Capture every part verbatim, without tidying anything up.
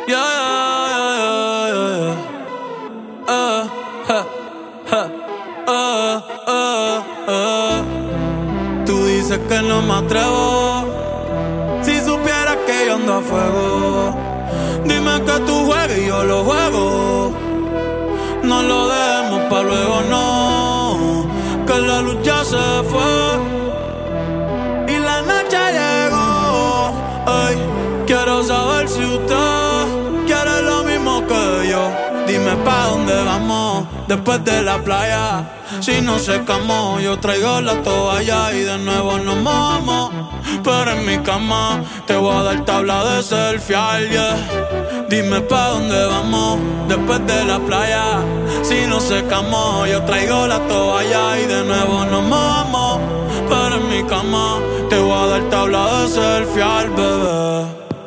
Yeah, yeah, yeah, yeah. Uh, ha, ha, uh, uh, uh. Tú dices que no me atrevo. Si supieras que yo ando a fuego, dime que tú juegues y yo lo juego. No lo dejemos pa' luego, no, que la luz ya se fue y la noche llegó. Ay, quiero saber si usted quiere lo mismo que yo. Dime pa' dónde vamos después de la playa. Si no secamos, yo traigo la toalla y de nuevo nos mojamos. Pero en mi cama te voy a dar tabla de surfear, yeah. Dime pa' dónde vamos después de la playa. Si no secamos, yo traigo la toalla y de nuevo nos mojamos. Pero en mi cama te voy a dar tabla de surfear, bebé.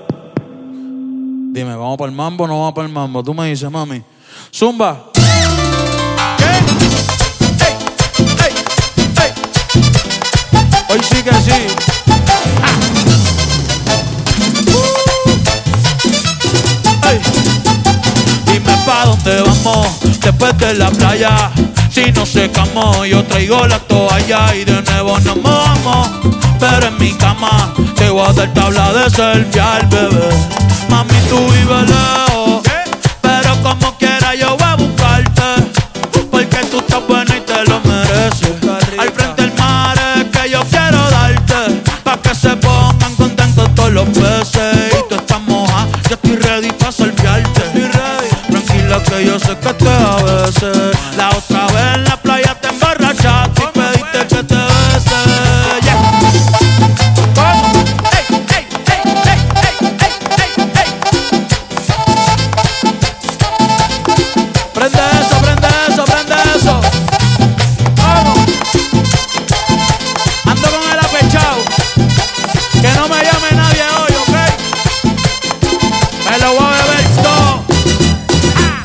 Dime, ¿vamos para el mambo o no vamos para el mambo? Tú me dices, mami. Zumba. Hoy sí que sí. Ah. Uh. Hey. Dime pa' dónde vamos después de la playa. Si no secamos, yo traigo la toalla y de nuevo nos mojamos. Pero en mi cama te voy a dar tabla de surfear, bebé. Mami, tú vives lejos, pero como quiera yo voy a buscarte, porque tú estás buena y te lo mereces. Al frente del mar es que yo quiero darte, pa' que se pongan contentos todos los peces. Y tú estás moja, yo estoy ready pa' surfearte. Tranquila que yo sé que te a veces. La otra vez en la playa te emborrachaste y pediste que te bese, yeah. Prende eso, prende eso, prende eso. Vamos. Ando con el apechao. Que no me llame nadie hoy, ¿ok? Me lo voy a beber todo. Ah.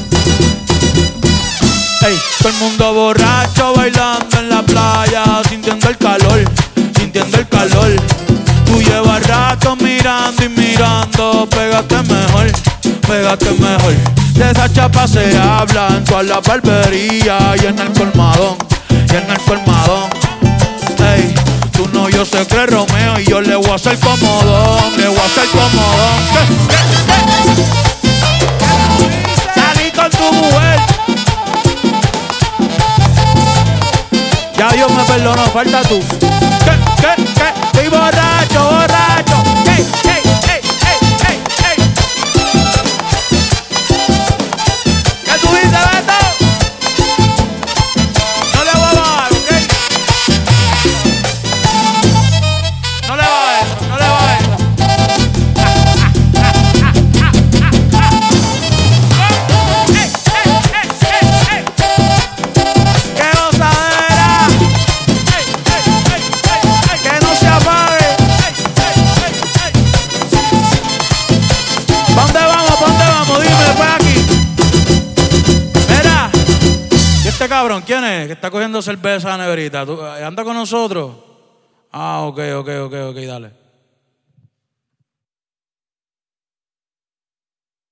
Ey, todo el mundo borracho bailando en la playa, sintiendo el calor, sintiendo el calor. Tú llevas rato mirando y mirando, pégate mejor, pégate mejor. De esa chapa se habla en toda la barbería y en el colmadón, y en el colmadón. Ey, tú no, yo sé que es Romeo y yo le voy a hacer comodón, le voy a hacer comodón. ¿Qué? ¿Qué? Salí con tu mujer. Ya Dios me perdonó, falta tú. ¿Qué? ¿Qué? ¿Qué? Estoy borracho, borracho. ¿Qué? ¿Qué? Cabrón, ¿quién es? Que está cogiendo cerveza a la neverita. ¿Anda con nosotros? Ah, ok, ok, ok, ok, dale.